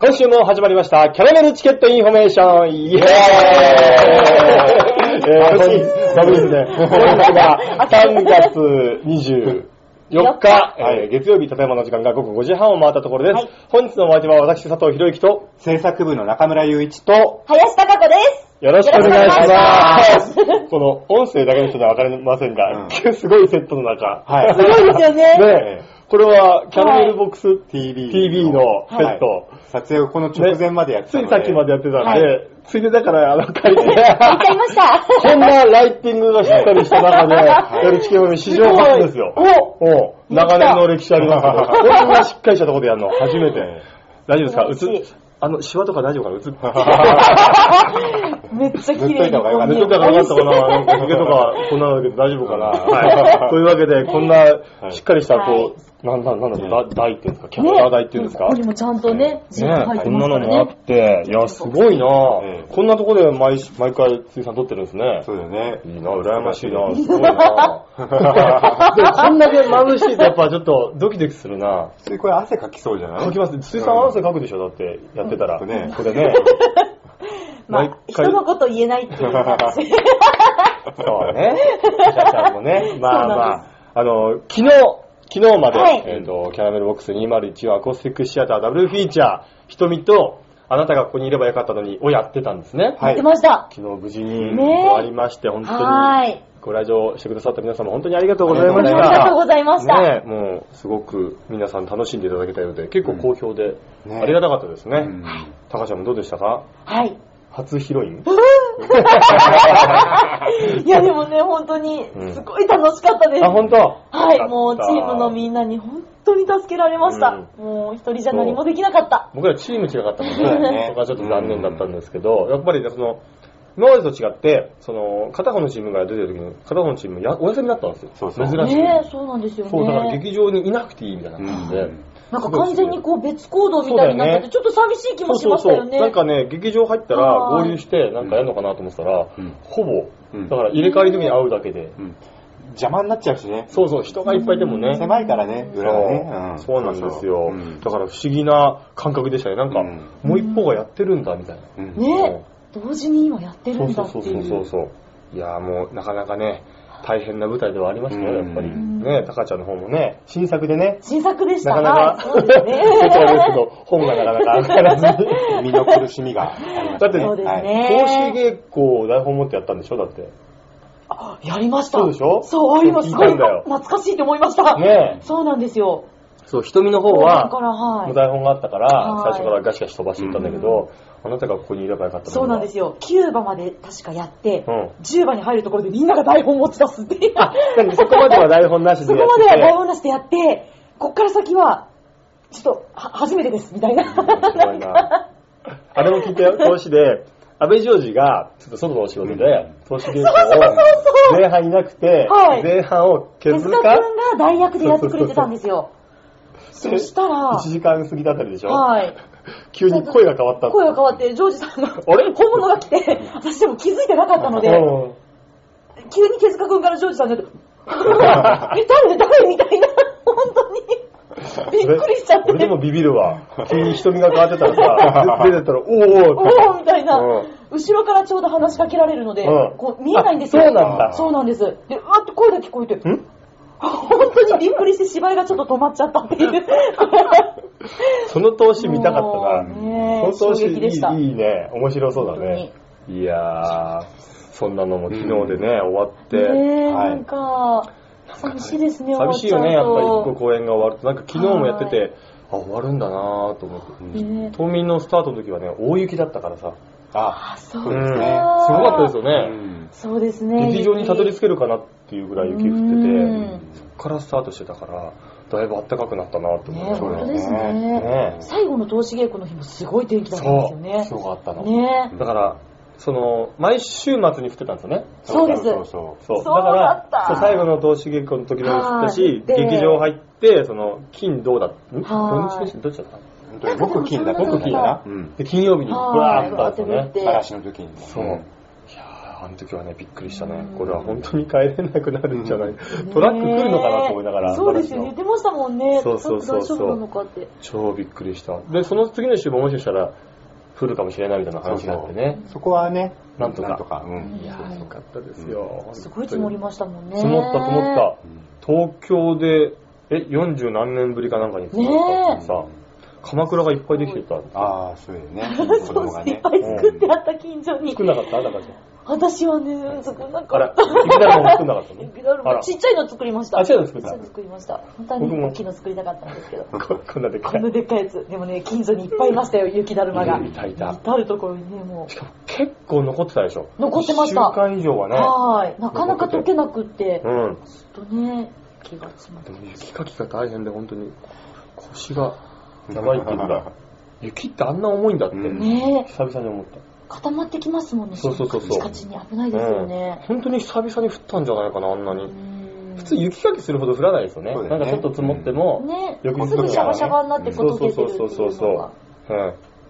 今週も始まりましたキャラメルチケットインフォメーション、イエーイ寒いですね。本日が3月24日、月曜日、ただいまの時間が午後5時半を回ったところです。はい、本日のお相手は私、佐藤博之と、 制作部の中村雄一と、 林貴子です。 よろしくお願いします。この音声だけの人には分かりませんが、すごいセットの中。 はい、すごいですよね。 これはキャラメルボックス TV のセット。 撮影をこの直前までやってたので、 ついさっきまでやってたんで、ついでだから書いて。書いちゃいました。 こんなライティングがしっかりした中で、やるチケット史上初ですよ。長年の歴史ありますけど、こんなしっかりしたところでやるの初めて。大丈夫ですか？シワとか大丈夫かな？ めっちゃ綺麗に。 塗っといた方がよかった。塗っといた方がよかったかな？なんかヒゲとか、こんなのだけど大丈夫かな？はい。というわけで、こんなしっかりした、こう、なんだろう、台っていうんですか？キャラクター台っていうんですか？ ここにもちゃんとね、字が書いてますからね。 こんなのもあって、いや、すごいなぁ。こんなところで毎回、ついさん撮ってるんですね。 そうだよね。 いいな、羨ましいな、すごいなぁ。でもこんだけ眩しいとやっぱちょっとドキドキするなぁ。 これ汗かきそうじゃない？ かきます。ついさん汗かくでしょ？だってやってたら。 ね。 これね。 まあ、人のこと言えないっていう話。 そうね。シャちゃんもね。まあまあ、昨日まで、キャラメルボックス201アコースティックシアターダブルフィーチャー、瞳と、あなたがここにいればよかったのに、をやってたんですね。 やってました。 昨日無事に終わりまして、本当に、ご来場してくださった皆様、本当にありがとうございました。 ありがとうございました。 ね、もう、すごく皆さん楽しんでいただけたようで、結構好評で、ありがたかったですね。タカちゃんもどうでしたか？ はい。 初ヒロインいやでもね、本当にすごい楽しかったです。 あ、本当？ はい、もうチームのみんなに本当に助けられました。もう一人じゃ何もできなかった。 僕らチーム違かったので、そこはちょっと残念だったんですけど、やっぱりね、今までと違って、片方のチームが出てる時に、片方のチームお休みだったんですよ。 そうそう。 珍しい。 そうなんですよね。 そう、だから劇場にいなくていいみたいな感じで。 なんか完全にこう別行動みたいになってて、ちょっと寂しい気もしましたよね。 そうなんかね、劇場入ったら合流してなんかやるのかなと思ってたら、ほぼ、だから入れ替わりの時に会うだけで。 邪魔になっちゃうしね。 そうそう、人がいっぱいいてもね。 狭いからね、裏がね。 そうなんですよ。だから不思議な感覚でしたね。なんか、もう一方がやってるんだみたいな。 ね、同時に今やってるんだっていう。 そう。いやもうなかなかね、大変な舞台ではありましたよ、やっぱり。ね、タカちゃんの方もね、新作でね。 新作でした。 なかなか、そうですね。ですけど、本がなかなか上がらずに。 身の苦しみがありました。 だって、公式稽古を台本持ってやったんでしょ？だって。 やりました。 そうでしょ？ そう、今すごい懐かしいと思いました。ね。そうなんですよ。 そう、瞳の方は、もう台本があったから、最初からガシガシ飛ばしていったんだけど、あなたがここにいればよかったの。 そうなんですよ。9話まで確かやって、10話に入るところでみんなが台本持ち出すっていう。 そこまでは台本なしでやって。 そこまでは台本なしでやって、こっから先は、ちょっと、初めてです、みたいな。すごいな。 あれも聞いてよ、投資で、安倍ジョージが、ちょっと外のお仕事で、投資稽古を前半いなくて、前半を手塚くんが代役でやってくれてたんですよ。そしたら、 1時間過ぎだったりでしょ？ はい。 急に声が変わった。 声が変わって、ジョージさんが、本物が来て、私でも気づいてなかったので、急に手塚くんからジョージさんに、誰みたいな、本当に。びっくりしちゃって。 俺でもビビるわ。急に瞳が変わってたらさ、出てたら、おーみたいな。後ろからちょうど話しかけられるので、こう見えないんですよ。 そうなんだ。 そうなんです。で、わーって声が聞こえて、本当にびっくりして芝居がちょっと止まっちゃったっていう。 その投資見たかったな。その投資いいね。面白そうだね。いやー、そんなのも昨日でね、終わって。 なんか、寂しいですね、 寂しいよね、やっぱり一個公演が終わると。なんか昨日もやってて、終わるんだなと思って。冬眠のスタートの時はね、大雪だったからさ。 そうですね。 すごかったですよね。 そうですね。 劇場にたどり着けるかなっていうぐらい雪降ってて、そこからスタートしてたから、だいぶ暖かくなったなって思って。 本当ですね。最後の投資稽古の日もすごい天気だったんですよね。 そう、すごかったの。だから、毎週末に降ってたんですよね。 そうです。 そう。だから、最後の投資稽古の時も降ったし、劇場入って、金どうだ土日でしたどっちだった僕金だな。 で、金曜日にブワーッとあったね。 嵐の時に。 そう。いやあの時はね、びっくりしたね。これは本当に帰れなくなるんじゃない、トラック来るのかなと思いながら。 そうですよ、言ってましたもんね。 そうそうそうそう。 大丈夫なのかって。 超びっくりした。で、その次の週ももしかしたら降るかもしれないみたいな話があってね。 そこはね、 なんとか。 いや、よかったですよ。 すごい積もりましたもんね。 積もった。東京で、40何年ぶりかなんかに積もったってさ、鎌倉がいっぱいできてた。 ああ、そうよね。 子供がね。いっぱい作ってあった近所に。 作んなかっただから。 私はね、作んなかった。 あら、雪だるまも作んなかったの？ 雪だるま、ちっちゃいの作りました。 あ、ちっちゃいの作った？ 作りました。本当はね、大きいの作りたかったんですけど。 こんなでっかい。 こんなでっかいやつ。でもね、近所にいっぱいいましたよ、雪だるまが。 いた。 至るところにね、もう。 しかも結構残ってたでしょ？ 残ってました。 1週間以上はね。 はい。なかなか溶けなくって。ずっとね、気が詰まって。 でも雪かきが大変で、本当に腰がやばいって言うんだ。雪ってあんな重いんだって。ね、久々に思った。 固まってきますもんね。 そう。 カチカチに危ないですよね。 本当に久々に降ったんじゃないかな、あんなに。普通雪かきするほど降らないですよね。なんかちょっと積もっても、 翌日すぐシャバシャバになってこう溶けてるっていうのが。 そう。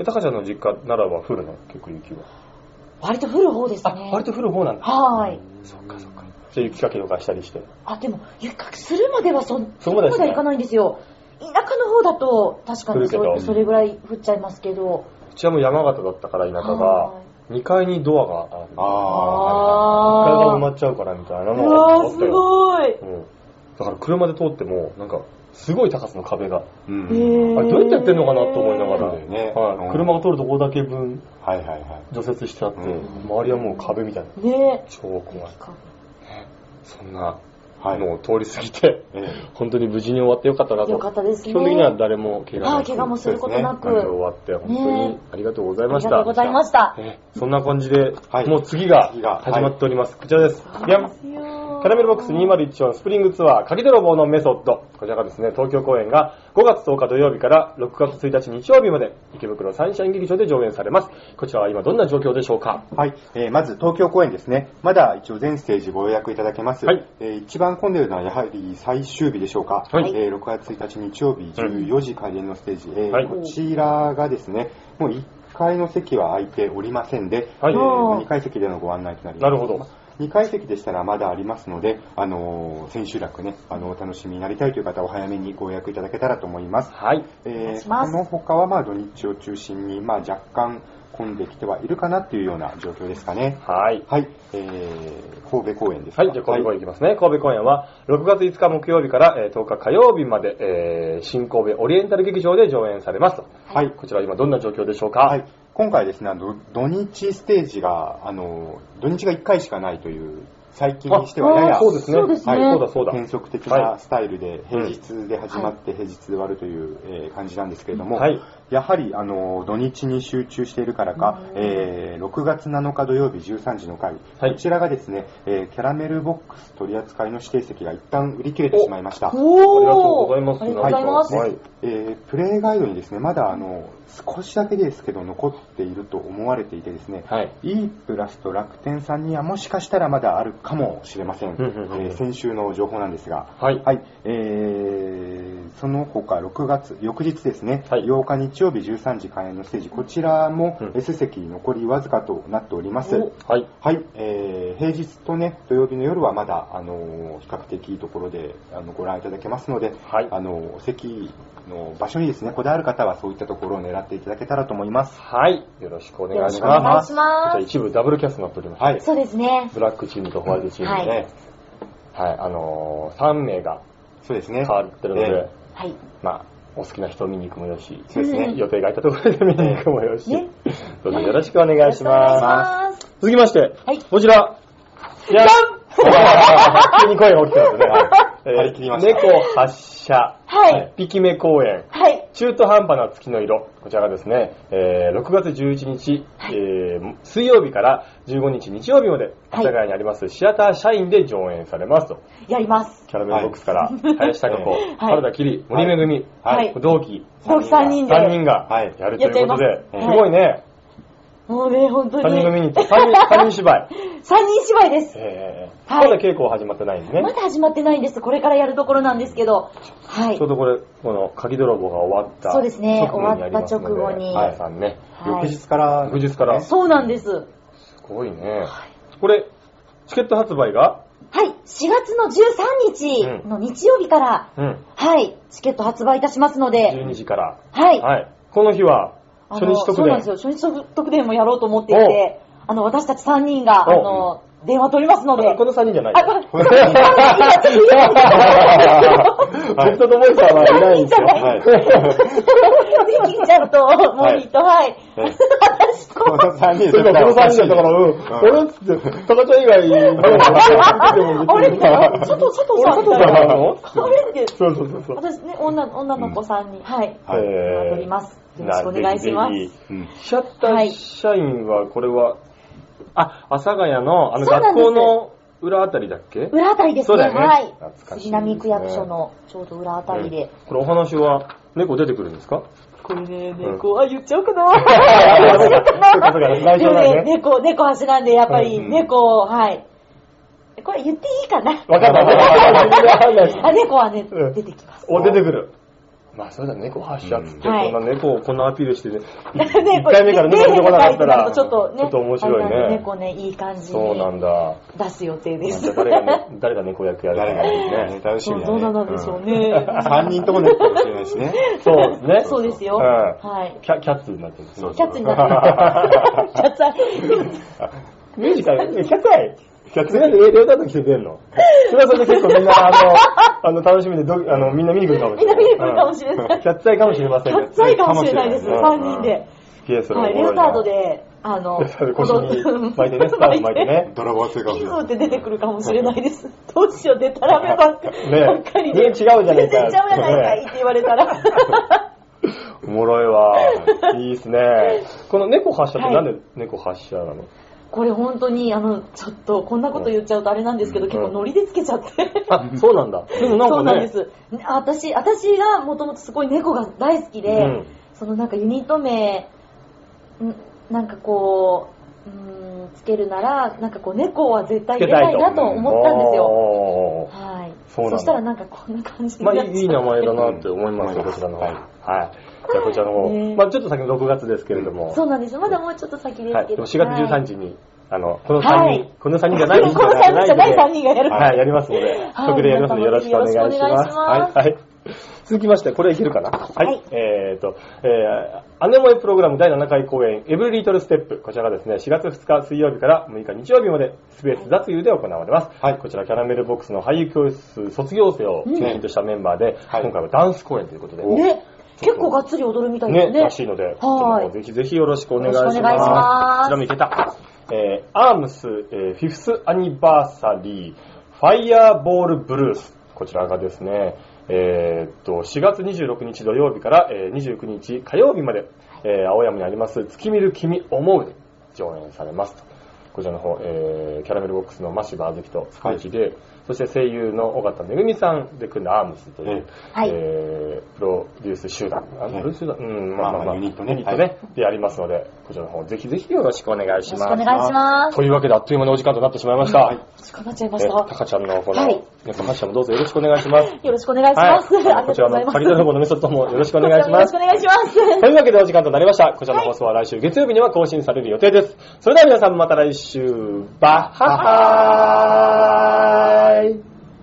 タカちゃんの実家ならば降るの？結構雪は。 割と降る方ですね。 あ、割と降る方なんだ。 はい。 そっか。じゃあ雪かきとかしたりして。 あ、でも雪かきするまではそこまではいかないんですよ。田舎の方だと確かにそれぐらい降っちゃいますけど。 うちはもう山形だったから田舎が、2階にドアがある。1階が埋まっちゃうからみたいなのもあったよ。 すごい。 だから車で通っても、なんか、すごい高さの壁が。あれどうやってやってんのかなと思いながら、車が通るところだけ分、除雪してあって、周りはもう壁みたいな。超怖い。そんなのを通り過ぎて、本当に無事に終わってよかったなと。 よかったですね。 基本的には誰も怪我もすることなく。 終わって、本当にありがとうございました。 ありがとうございました。 そんな感じで、もう次が始まっております。こちらです。キャラメルボックス2014スプリングツアー鍵泥棒のメソッド。こちらがですね、東京公演が5月10日土曜日から6月1日日曜日まで池袋サンシャイン劇場で上演されます。こちらは今どんな状況でしょうか？ はい、まず東京公演ですね。まだ一応全ステージご予約いただけます。一番混んでいるのはやはり最終日でしょうか。6月1日日曜日14時開演のステージ。こちらがですね、もう1階の席は空いておりませんで、2階席でのご案内となります。 なるほど。 2階席でしたらまだありますので、千秋楽ね、お楽しみになりたいという方はお早めにご予約いただけたらと思います。 はい。 この他は土日を中心に若干混んできてはいるかなっていうような状況ですかね。 はい。 はい。神戸公演ですか。 はい、じゃあ神戸公演いきますね。神戸公演は6月5日木曜日から10日火曜日まで、新神戸オリエンタル劇場で上演されます。はい。こちらは今どんな状況でしょうか？はい。 今回ですね、土日ステージが、土日が1回しかないという、最近にしてはやや、 そうですね。 そうだ。変則的なスタイルで、平日で始まって平日で終わるという感じなんですけれども、やはり、土日に集中しているからか、6月7日土曜日13時の回、こちらがですね、キャラメルボックス取り扱いの指定席が一旦売り切れてしまいました。ありがとうございます。 ありがとうございます。 プレイガイドにですね、まだ少しだけですけど残っていると思われていてですね、E プラスと楽天さんにはもしかしたらまだあるかもしれません。先週の情報なんですが、その他6月、翌日ですね、8日日曜日13時開演のステージ、こちらも S 席残りわずかとなっております。平日とね、土曜日の夜はまだ比較的いいところでご覧いただけますので、お席の場所にですね、こだわる方はそういったところを狙っていただけたらと思います。 はい。よろしくお願いします。 お願いします。 一部ダブルキャストになっております。 そうですね。 ブラックチームとホワイトチームでね、3名が変わってるので、お好きな人を見に行くもよし、予定が空いたところで見に行くもよし、どうぞよろしくお願いします。続きまして、こちら。じゃん急に声が大きくなってね。猫発射、1匹目公演、中途半端な月の色。こちらがですね、6月11日、水曜日から15日日曜日まで、阿佐ヶ谷にありますシアター社員で上演されますと。 やります。 キャラメルボックスから、林貴子、原田桐、森めぐみ、同期 3人がやるということで、すごいね。 もうね、本当に。 3人組に行って、3人芝居。 3人芝居です。 まだ稽古は始まってないんですね。 まだ始まってないんです。これからやるところなんですけど。 ちょうどこれ、この鍵泥棒が終わった。 そうですね、終わった直後に。 皆さんね。 翌日から。 そうなんです。 すごいね。 これ、チケット発売がはい、4月の13日の日曜日から、はい、チケット発売いたしますので。 12時から。 はい。 はい。この日は、初日特典。 そうなんですよ。初日特典もやろうと思っていて、私たち3人が、電話取りますので。 この3人じゃない。 この3人は僕とともいさんはいないんですよ。 リキちゃんと、森と、はい。私と。 この3人だから、俺っつって、タカちゃん以外、 俺みたいな。佐藤さんみたいな。あれって。 そう。 私ね、女の子3人、はい。取ります。よろしくお願いします。 シャッター社員は、これは、阿佐ヶ谷の、学校の裏あたりだっけ？ 裏あたりですね。はい。杉並区役所のちょうど裏あたりで。 これお話は、猫出てくるんですか？ これね、猫は言っちゃうかな。猫足なんで、やっぱり猫、はい。これ言っていいかな？ わかった。 猫はね、出てきます。 出てくる。まあ、それだ、猫発射っつって、こんな猫をこんなアピールしてね、1回目から猫出てこなかったら、ちょっと面白いね。 猫ね、いい感じそうなんだ。 出す予定です。 誰が猫役やるかね。 楽しみだね。 どうなんでしょうね。 3人とも猫かもしれないしね。 そうですね。 そうですよ。はい。 キャッツになってる。 キャッツになってる。キャッツアイ。 ミュージカル、キャッツアイキャッツアイでレオタード着て出んの？それはそれで結構みんな、楽しみでみんな見に来るかもしれない。 みんな見に来るかもしれない。 キャッツアイかもしれません。 キャッツアイかもしれないです、3人で。はい、レオタードで、 腰に巻いてね、スターフ巻いてね。 ドラゴン性が。 キズって出てくるかもしれないです。どうしよう、デタラメばっかりで。 違うじゃないか。 全然違うじゃないかいって言われたら。 おもろいわ。いいっすね。この猫発射ってなんで猫発射なの？ これ本当に、ちょっと、こんなこと言っちゃうとあれなんですけど、結構ノリでつけちゃって。 そうなんだ。でもなんかね。 そうなんです。私がもともとすごい猫が大好きで、そのなんかユニット名、なんかこう、つけるなら、なんかこう、猫は絶対入れたいなと思ったんですよ。はい。そしたらなんかこんな感じで。 まあ、いい名前だなって思いますよ、こちらの方。はい。じゃあこちらの方、まあちょっと先の6月ですけれども。 そうなんです。まだもうちょっと先ですけど。 4月13日に、この3人じゃないこの3人じゃない3人がやる。 はい、やりますので、特例やりますのでよろしくお願いします。はい。続きまして、これいけるかな？はい。アネモエプログラム第7回公演、エブリリトルステップ。こちらがですね、4月2日水曜日から6日日曜日まで、スペース雑遊で行われます。はい。こちら、キャラメルボックスの俳優教室卒業生を中心としたメンバーで、今回はダンス公演ということで。 ね。結構がっつり踊るみたいですね。 らしいので、ぜひぜひよろしくお願いします。こちらもいけた。アームス、5th アニバーサリー、ファイヤーボールブルース。こちらがですね、4月26日土曜日から29日火曜日まで、青山にあります月見る君思うで上演されますと。こちらの方、キャラメルボックスの真柴あずきとスピーチで、そして声優の尾形めぐみさんで組んだアームスという、プロデュース集団、ユニットね、でやりますので、こちらの方ぜひぜひよろしくお願いします。 よろしくお願いします。 というわけであっという間にお時間となってしまいました。 時間になっちゃいました。 タカちゃんのこの、猫発射もどうぞよろしくお願いします。 よろしくお願いします。 こちらのパリドルボのメソッドもよろしくお願いします。 よろしくお願いします。 というわけでお時間となりました。こちらの放送は来週月曜日には更新される予定です。それでは皆さんまた来週、バッハハーイ。